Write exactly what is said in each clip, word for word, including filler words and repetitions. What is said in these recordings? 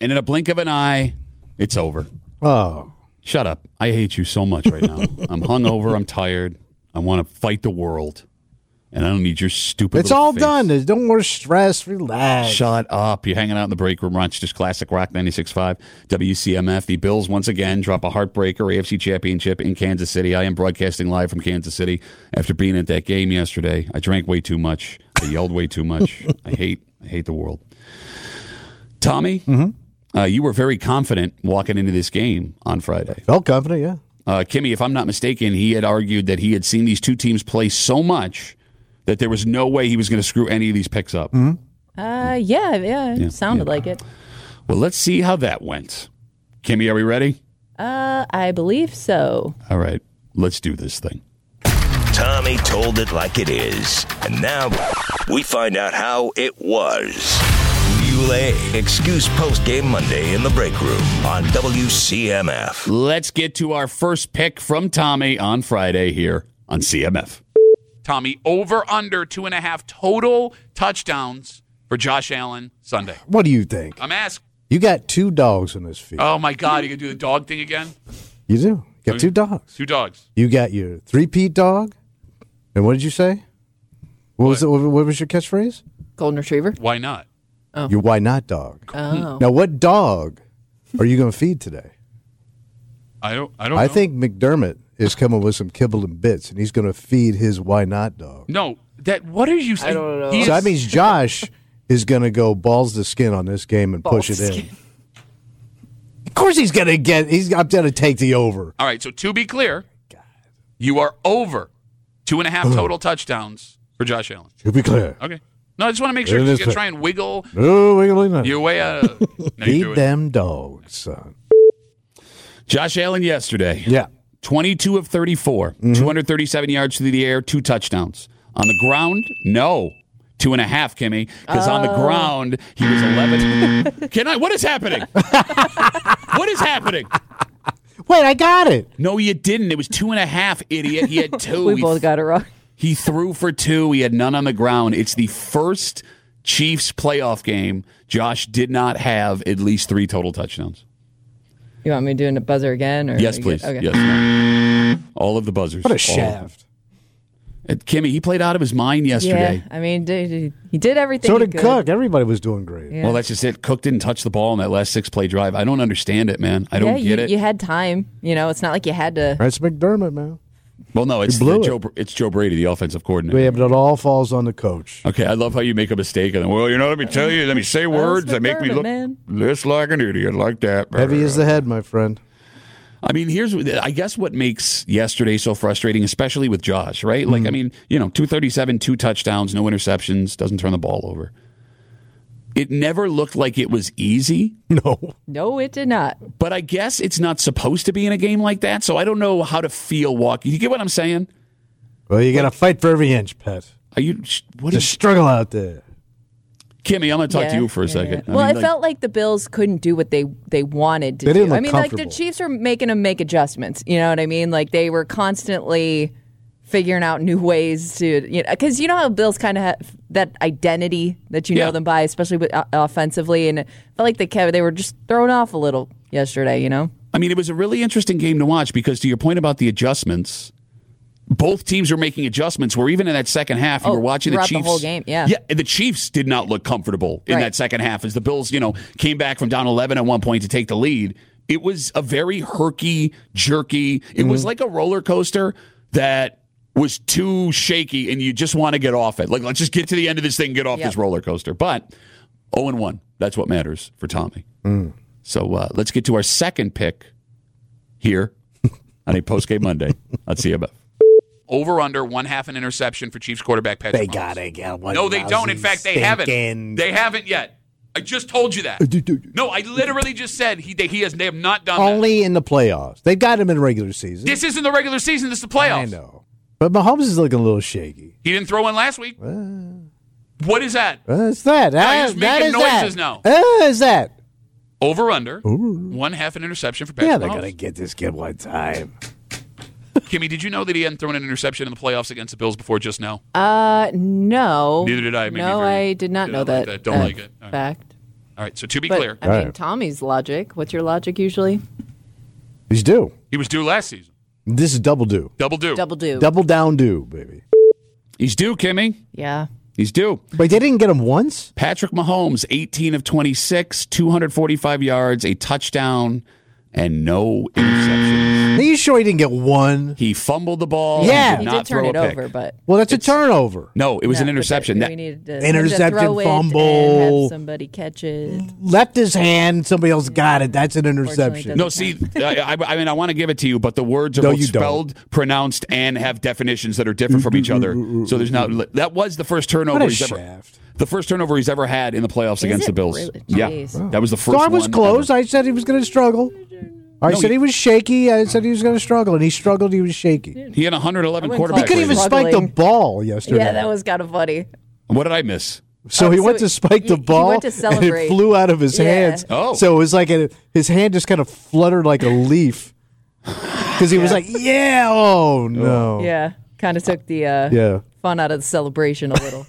And in a blink of an eye, it's over. Oh. Shut up. I hate you so much right now. I'm hungover. I'm tired. I want to fight the world. And I don't need your stupid It's little all face. done. There's no more stress. Relax. Shut up. You're hanging out in the break room. Rochester's Classic Rock ninety-six point five, W C M F. The Bills once again drop a heartbreaker A F C Championship in Kansas City. I am broadcasting live from Kansas City after being at that game yesterday. I drank way too much. I yelled way too much. I hate I hate the world. Tommy, mm-hmm. uh, you were very confident walking into this game on Friday. Felt confident, yeah. Uh, Kimmy, if I'm not mistaken, he had argued that he had seen these two teams play so much that there was no way he was going to screw any of these picks up. Mm-hmm. Uh, yeah, yeah, it Yeah, sounded yeah. like it. Well, let's see how that went. Kimmy, are we ready? Uh, I believe so. All right, let's do this thing. Tommy told it like it is. And now we find out how it was. Muley, Excuse Post-Game Monday in the break room on W C M F. Let's get to our first pick from Tommy on Friday here on C M F. Tommy, over under two and a half total touchdowns for Josh Allen Sunday. What do you think? I'm asking. You got two dogs in this field. Oh, my God. You going to do the dog thing again? You do. You got two dogs. Two dogs. You got your three-peat dog. And what did you say? What, What? was it? What was your catchphrase? Golden Retriever. Why not? Oh. Your why not dog. Oh. Now, what dog are you going to feed today? I don't I don't I know. think McDermott is coming with some kibble and bits, and he's going to feed his why not dog. No. That, what are you saying? I don't know. He So is- that means Josh is going to go balls to skin on this game and Balls push it to in. skin. Of course, he's going to get. He's going to take the over. All right, so to be clear, you are over two and a half total touchdowns for Josh Allen. To be clear, Okay. No, I just want to make sure It you're is going to fair. try and wiggle no wiggling. No. your way out of no, you do Feed it. them dogs, son. Josh Allen yesterday. Yeah. twenty-two of thirty-four, Mm-hmm. two hundred thirty-seven yards through the air, two touchdowns. On the ground, no. Two and a half, Kimmy, because on the ground, he was eleven. Can I? What is happening? What is happening? Wait, I got it. No, you didn't. It was two and a half, idiot. He had two. We He both got it wrong. He threw for two. He had none on the ground. It's the first Chiefs playoff game Josh did not have at least three total touchdowns. You want me doing a buzzer again? Or Yes, you please. good? Okay. Yes. No. All of the buzzers. What a All. shaft. And Kimmy, he played out of his mind yesterday. Yeah, I mean, did, he did everything. So he did could. Cook. Everybody was doing great. Yeah. Well, that's just it. Cook didn't touch the ball in that last six-play drive. I don't understand it, man. I don't yeah, get you, it. You had time. You know, it's not like you had to. That's McDermott, man. Well, no, it's blew the it. Joe. It's Joe Brady, the offensive coordinator. Yeah, but it all falls on the coach. Okay, I love how you make a mistake and then, well, you know, let me tell you, let me say words that make me McDermott, look man. less like an idiot, like that. Heavy is the head, my friend. I mean, here's, I guess what makes yesterday so frustrating, especially with Josh, right? Like, I mean, you know, two thirty-seven, two touchdowns, no interceptions, doesn't turn the ball over. It never looked like it was easy, No. No, it did not. but I guess it's not supposed to be in a game like that, so I don't know how to feel walking. You get what I'm saying? Well, you got to fight for every inch, pet. Are you, what Just is, struggle out there. Kimmy, I'm going to talk Yeah, to you for a yeah, second. yeah. I Well, mean, it like- felt like the Bills couldn't do what they, they wanted to They do. didn't look I mean, like the comfortable. Chiefs were making them make adjustments. You know what I mean? Like they were constantly figuring out new ways to, you know, because you know how Bills kind of have that identity that you Yeah. know them by, especially with, uh, offensively, and it felt like they kept, they were just thrown off a little yesterday. You know? I mean, it was a really interesting game to watch because to your point about the adjustments, both teams were making adjustments where even in that second half, you Oh, were watching the throughout the Chiefs. whole game, yeah. Yeah, and the Chiefs did not look comfortable in Right. that second half as the Bills, you know, came back from down eleven at one point to take the lead. It was a very herky, jerky. It was like a roller coaster that was too shaky and you just want to get off it. Like, let's just get to the end of this thing and get off Yep. this roller coaster. But oh and one, that's what matters for Tommy. So uh, let's get to our second pick here on a post-game Monday on C M F. Over under one half an interception for Chiefs quarterback Patrick They Mahomes. got to get one. No, they don't. In fact, they haven't. They haven't yet. I just told you that. No, I literally just said he they, he has they have not done that. Only in the playoffs. They got him in regular season. This isn't the regular season. This is the playoffs. I know. But Mahomes is looking a little shaky. He didn't throw one last week. What is that? What's that? you're just that making is noises that. now. Uh, is that? Over under one half an interception for Patrick Yeah, they're Mahomes. going to get this kid one time. Kimmy, did you know that he hadn't thrown an interception in the playoffs against the Bills before just now? Uh, no. Neither did I. It made me No, very- I did not did know not like that. that. Don't like it. All right. Fact. All right, so to be But, clear, I mean, right. Tommy's logic. What's your logic usually? He's due. he was due last season. This is double due. Double due. Double do. Double down due, baby. He's due, Kimmy. Yeah. He's due. Wait, they didn't get him once? Patrick Mahomes, eighteen of twenty-six, two hundred forty-five yards, a touchdown, and no interceptions. Are you sure he didn't get one? He fumbled the ball. Yeah. and He did did not turn throw it a pick. over, but Well, that's It's- a turnover. No, it was No, an but interception. they- That- we needed to, Interception, to throw it fumble. and have somebody catch it. Left his hand, somebody else got it. That's an interception. No, see, I, I I mean, I want to give it to you, but the words are No, both you don't. spelled, pronounced, and have definitions that are different from each other. So there's not. That was the first turnover What a he's ever. shaft. The first turnover he's ever had in the playoffs Is against it the Bills. really? Yeah, Jeez. that was the first. So I was one close. ever. I said he was going to struggle. I No, said he- he was shaky. I said he was going to struggle, and he struggled. He was shaky. He had one hundred eleven I wouldn't quarterback. He couldn't even ratings. Struggling. spike the ball yesterday. Yeah, that was kind of funny. What did I miss? So Oh, he so went to spike he- the he ball, went to and celebrate. it flew out of his Yeah. hands. Oh. So it was like a, his hand just kind of fluttered like a leaf because he was like, "Yeah, oh no, Yeah, kind of took the uh, yeah." fun out of the celebration a little.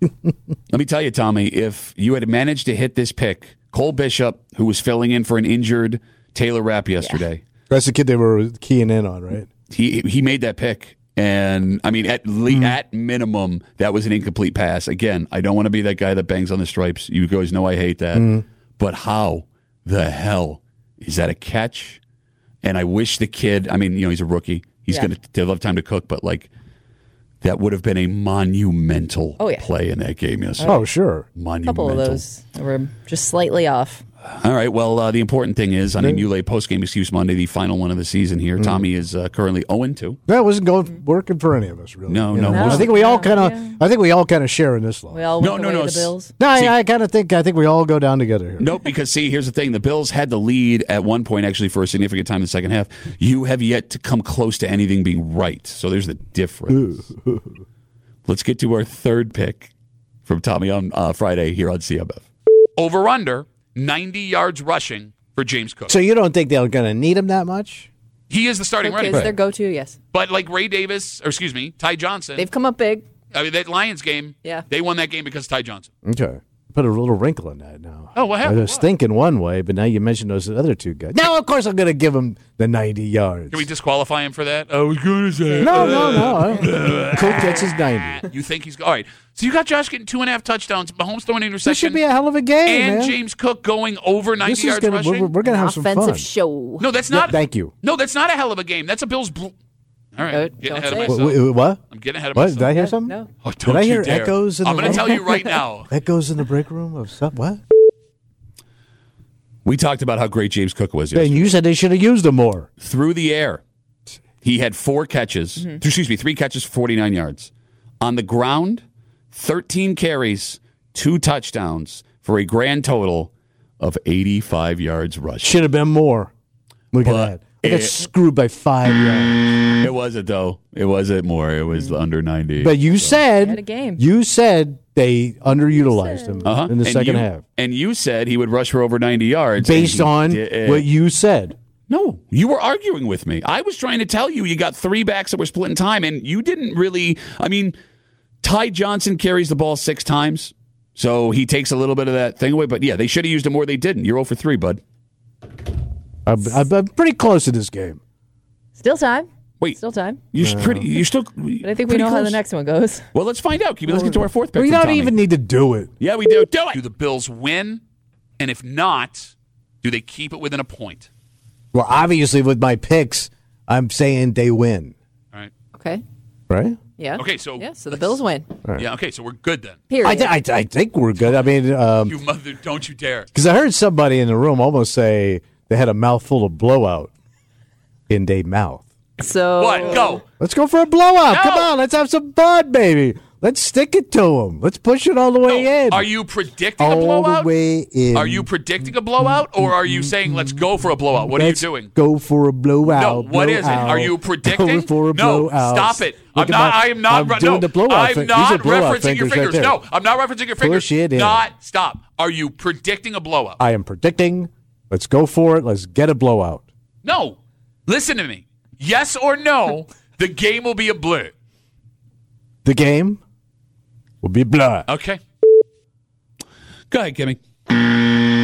Let me tell you, Tommy, if you had managed to hit this pick, Cole Bishop, who was filling in for an injured Taylor Rapp yesterday, That's the kid they were keying in on, right? he he made that pick. And I mean, at le- at minimum, that was an incomplete pass. Again, I don't want to be that guy that bangs on the stripes. You guys know I hate that. But how the hell is that a catch? And I wish the kid. I mean, you know, he's a rookie. He's Yeah. going to have time to cook. But like, that would have been a monumental Oh, yeah. play in that game yesterday. Oh, sure. A Monumental. couple of those were just slightly off. All right. Well, uh, the important thing is on a New Lay post-game excuse Monday, the final one of the season here. Tommy is uh, currently oh and two. That wasn't going working for any of us, really. No, You no, know, most- I think we all No, kind of. yeah. I think we all kind of share in this law. We all No, went no, the way no, of the Bills. No, See- I, I kind of think. I think we all go down together here. Nope, because see, here's the thing. The Bills had the lead at one point, actually, for a significant time in the second half. You have yet to come close to anything being right. So there's the difference. Let's get to our third pick from Tommy on uh, Friday here on C M F. Over-under, ninety yards rushing for James Cook. So you don't think they're going to need him that much? He is the starting Cook running is back. their go-to, yes. But like Ray Davis, or excuse me, Ty Johnson, They've come up big. I mean, that Lions game, Yeah. they won that game because of Ty Johnson. Okay. Put a little wrinkle in that now. Oh, what I happened? was What? thinking one way, but now you mentioned those other two guys. Now, of course, I'm going to give him the ninety yards. Can we disqualify him for that? I was going to say. no, no, no. Cook gets his ninety. You think he's all right? So you got Josh getting two and a half touchdowns, Mahomes throwing an interception. This should be a hell of a game, and man. James Cook going over ninety This is yards gonna, rushing. we're, we're going to have some Offensive fun. show. no, that's Yeah, not. thank you. No, that's not a hell of a game. That's a Bills. Bl- all right, Uh, getting don't ahead of say it. myself. Wait, wait, what? I'm getting ahead of What? myself. Did I hear Yeah, something? no. Oh, Did don't I you hear dare. echoes in I'm the going to room? tell you right now. Echoes in the break room of some what? We talked about how great James Cook was And yesterday. you said they should have used him more. Through the air, he had four catches. Mm-hmm. Excuse me, three catches for forty-nine yards. On the ground, thirteen carries, two touchdowns for a grand total of eighty-five yards rushing. Should have been more. Look But at that. I got it- screwed by five yards. It wasn't though. It wasn't more. It was under ninety. But you said Had a game. you said they underutilized him Uh-huh. in the And second you- half. And you said he would rush for over ninety yards. Based and he on did. what you said. No, you were arguing with me. I was trying to tell you you got three backs that were splitting time, and you didn't really. I mean, Ty Johnson carries the ball six times, so he takes a little bit of that thing away. But yeah, they should have used him more. They didn't. You're zero for three, bud. I'm, I'm, I'm pretty close to this game. Still time. Wait, Still time. you're pretty. You're still. But I think we know how the next one goes. Well, let's find out. Keep it- Let's get to our fourth pick. We from don't Tommy. even need to do it. Yeah, we do. Do it. Do the Bills win? And if not, do they keep it within a point? Well, obviously, with my picks, I'm saying they win. All right. Okay. Right? Yeah. Okay, so Yeah, so the let's- Bills win. Yeah. Okay, so we're good then. Period. I, th- I, th- I think we're good. I mean, um, You mother, don't you dare. because I heard somebody in the room almost say they had a mouthful of blowout in their mouth. so What? Go. Let's go for a blowout. No. Come on, let's have some fun, baby. Let's stick it to them. Let's push it all the way No, in. Are you predicting a all blowout? the way in? Are you predicting a blowout, or are you saying let's go for a blowout? What Let's are you doing? Go for a blowout. No, what is it? blowout. Are you predicting? Go for a no, blowout. stop it. Look I'm at not. my- I am not. I'm no, doing the blowout I'm fin- not these are blowout referencing your fingers right fingers. there. no, I'm not referencing your fingers. Push it in. Not. Stop. Are you predicting a blowout? I am predicting. Let's go for it. Let's get a blowout. No. Listen to me. Yes or no, the game will be a blur. The game will be blood. Okay. Go ahead, Kimmy.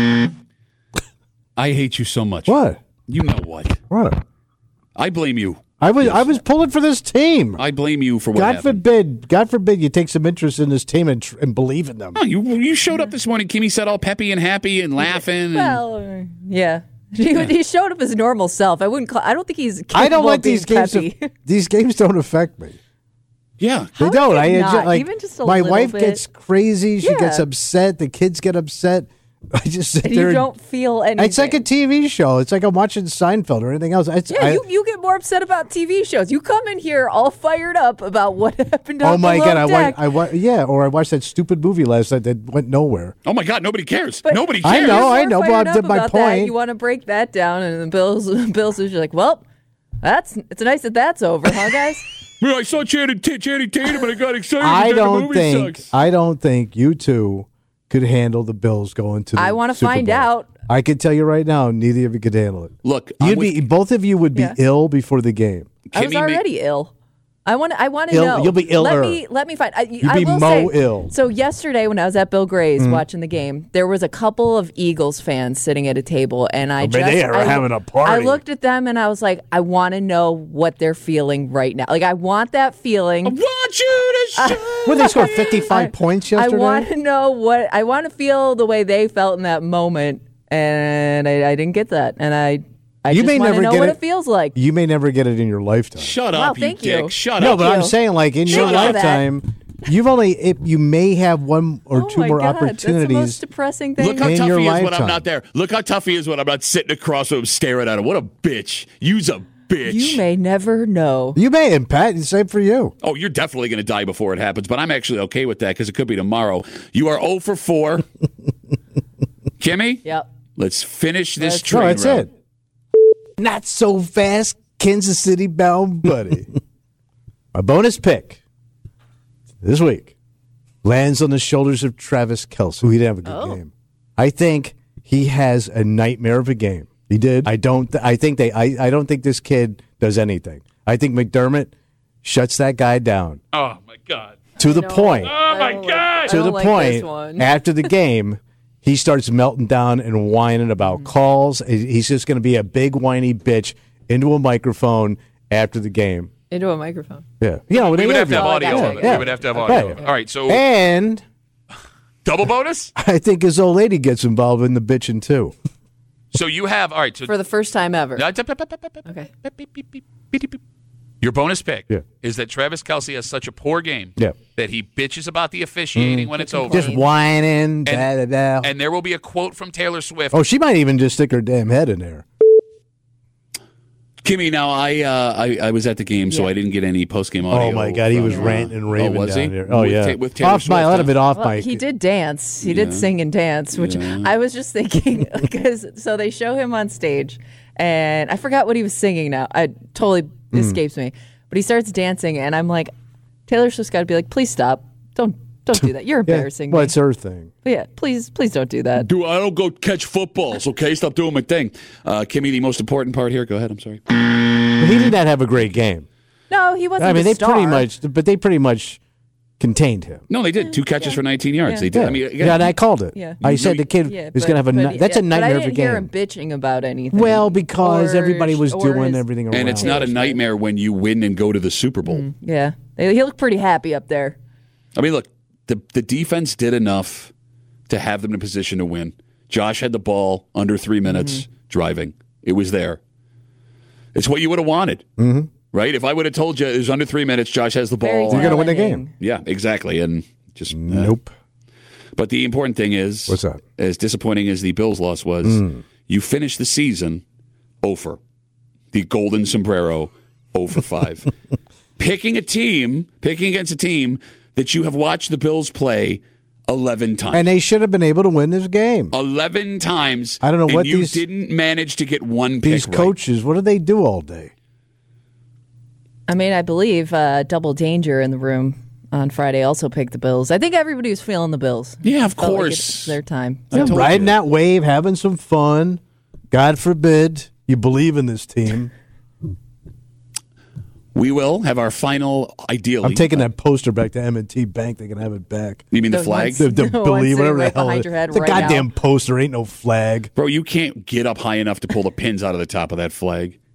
I hate you so much. What? You know what? What? I blame you. I was Yes. I was pulling for this team. I blame you for what God happened. forbid, God forbid you take some interest in this team and, tr- and believe in them. No, you you showed up this morning. Kimmy said all peppy and happy and laughing. And, Well, uh, yeah. He, he showed up his normal self. I wouldn't call. I don't think he's. I don't capable let of being these games. peppy. To, these games don't affect me. yeah. They How don't. is it I not? enjoy, like Even just a my little wife bit? gets crazy. She Yeah. gets upset. The kids get upset. I just sit And there. you and- don't feel anything. It's like a T V show. It's like I'm watching Seinfeld or anything else. It's, Yeah, I- you, you get more upset about T V shows. You come in here all fired up about what happened. oh on my Below god! I Deck. watched. I wa- yeah, or I watched that stupid movie last night that went nowhere. Oh my God! Nobody cares. But- Nobody I cares. know, I You're know, more but fired to up my about that. point- You want to break that down, and the Bills, Bills is like, well, that's it's nice that that's over, huh, guys? Well, I saw Channing, T- Channing Tatum and I got excited. I and then the don't movie think. sucks. I don't think you two could handle the Bills going to. The I wanna Super find Bowl. out. I can tell you right now, neither of you could handle it. Look, I'm You'd with- be both of you would be Yeah. ill before the game. I was Kimmy ma- already ill. I want. I want to Ill- know. you'll be iller. Let me. Let me find. I, You'd I be will mo say, ill. So yesterday, when I was at Bill Gray's watching the game, there was a couple of Eagles fans sitting at a table, and I bet just they are I, having a party. I looked at them and I was like, I want to know what they're feeling right now. Like I want that feeling. I want you to show. Well, they scored fifty-five I- points I yesterday. want to know what I want to feel the way they felt in that moment, and I, I didn't get that, and I. I You just may want to never know get what it- it feels like. You may never get it in your lifetime. Shut Wow, up, you thank dick. you. Shut No, up. but I'm you. saying, like in your Shut up. lifetime, you've only if you may have one or Oh two my more God, That's the most opportunities. depressing thing. Look how in tough your he is when I'm lifetime. not there. Look how tough he is when I'm not sitting across from him staring at him. What a bitch. You's a bitch. You may never know. You may, and Pat, the same for you. Oh, you're definitely going to die before it happens, but I'm actually okay with that because it could be tomorrow. You are zero for four. Kimmy? Yep. Let's finish this That's- train No, that's route. it. Not so fast, Kansas City bound buddy. My bonus pick this week lands on the shoulders of Travis Kelce, who he didn't have a good Oh. game. I think he has a nightmare of a game. He did. I don't. Th- I think they. I, I don't think this kid does anything. I think McDermott shuts that guy down Oh, my God. to the No. point. Oh, my God. to the like this point one. after the game, he starts melting down and whining about calls. He's just going to be a big whiny bitch into a microphone after the game. Into a microphone. Yeah, you know, We they would have to have Oh, I audio gotcha. of it. Yeah. We would have to have audio. Right. All right, so And double bonus? I think his old lady gets involved in the bitching too. So you have, all right, so For the first time ever. Okay. your bonus pick Yeah. is that Travis Kelce has such a poor game Yeah. that he bitches about the officiating when it's over. Just whining. Da, da, da. And there will be a quote from Taylor Swift. Oh, she might even just stick her damn head in there. Kimmy, now I, uh, I I was at the game, so Yeah. I didn't get any post game audio. Oh my God, he from, was uh, ranting and raving oh, was down he? here. Oh with yeah, Ta- with Taylor off my, a Swift, lot of huh? it off Well, my. he did dance. He did sing and dance, which I was just thinking because so they show him on stage, and I forgot what he was singing now. I totally Hmm. escapes me. But he starts dancing, and I'm like, Taylor Swift's got to be like, please stop, don't don't do that. You're Yeah, embarrassing well, me. it's her thing. But yeah, please please don't do that. Do I don't go catch footballs, okay? Stop doing my thing. Uh, Kimmy, the most important part here. Go ahead. I'm sorry. But he did not have a great game. No, he wasn't. I mean, the they star. pretty much, but they pretty much contained him. No, they did two catches for nineteen yards. Yeah. They did. Yeah, I mean, yeah, and I called it. Yeah. I You- said the kid Yeah, is but- going to have a. but- ni- that's a yeah, nightmare but I of a didn't hear him game. bitching about anything. Well, because Or- everybody was or doing his- everything around. and it's not a nightmare when you win and go to the Super Bowl. Yeah, he looked pretty happy up there. I mean, look, the the defense did enough to have them in a position to win. Josh had the ball under three minutes driving. It was there. It's what you would have wanted, mm-hmm. right? If I would have told you it was under three minutes, Josh has the Very ball. You're gonna win the telling. game. Yeah, exactly. And just uh, Nope. But the important thing is, What's that? as disappointing as the Bills' loss was, you finished the season over. The golden sombrero, oh for five. Picking a team, picking against a team that you have watched the Bills play eleven times. And they should have been able to win this game. eleven times. I don't know and what you these- didn't manage to get one These pick right. coaches, what do they do all day? I mean, I believe uh, Double Danger in the room on Friday also picked the Bills. I think everybody was feeling the Bills. Yeah, of Felt like course. it's their time. I told Riding you. that wave, having some fun. God forbid you believe in this team. We will have our final, ideally. I'm taking that poster back to M and T Bank. They can have it back. You mean the Those flag? ones- The, the The ones believe sitting whatever right the hell. behind it- your head the right goddamn now. poster ain't no flag. Bro, you can't get up high enough to pull the pins out of the top of that flag.